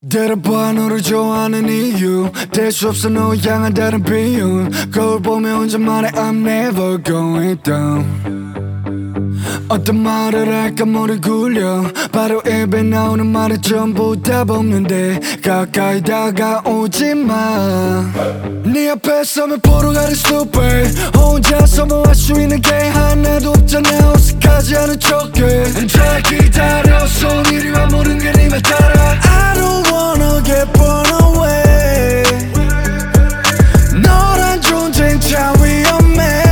들어봐 너를 좋아하는 이유 될 수 없어 너 향한 다른 비율 거울 보며 혼자만의 I'm never going down 어떤 말을 할까 머리 굴려 바로 입에 나오는 말은 전부 답 없는데 가까이 다가오지마 네 앞에 서면 보러 가는 stupid 혼자서 뭐 할 수 있는 게 하나도 없잖아 어색하지 않은 척해 잘 기다렸어 이리 와 모든 게 네 말 따라 I don't wanna get blown away 너란 존재는 참 위험해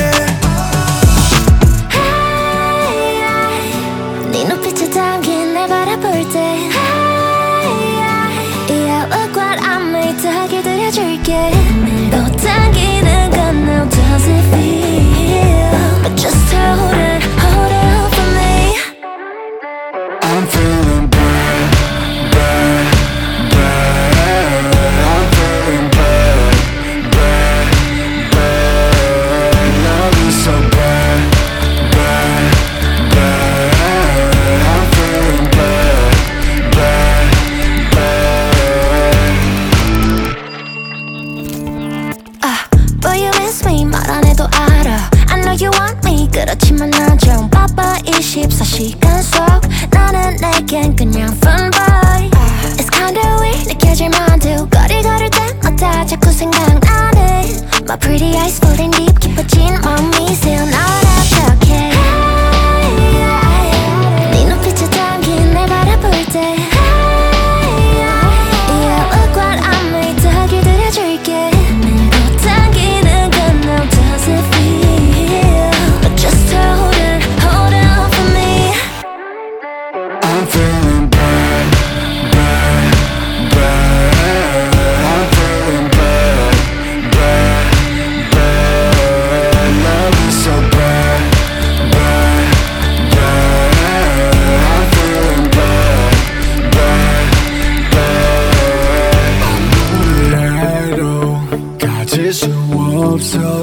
네 눈빛에 담긴 날 바라볼 때 Yeah, look what I made 더 기다려줄게 너 당기는 건 now does it feel But just hold it for me I'm feeling bad, bad, bad I'm feeling bad, bad, bad Love is so bad, bad, bad I'm feeling bad, bad, bad Boy you miss me 말 안 해도 알아 I know you want me 그렇지만 난 좀 바빠 24시간 속 너는 내겐 그냥 fun boy It's kinda weird 느껴질만도 거리 걸을 때마다 자꾸 생각나네 My pretty eyes falling deep 깊어진 마음이 새어나와 어떡해 네 눈빛에 담긴 날 바라볼 때 Yeah, look what I made 더 기다려줄게 너 당기는 건 now does it feel But just hold it for me I'm feeling bad, bad, bad I'm feeling bad, bad, bad Love is so bad, bad, bad I'm feeling bad, bad, bad 아무리 해도 가질 수 없어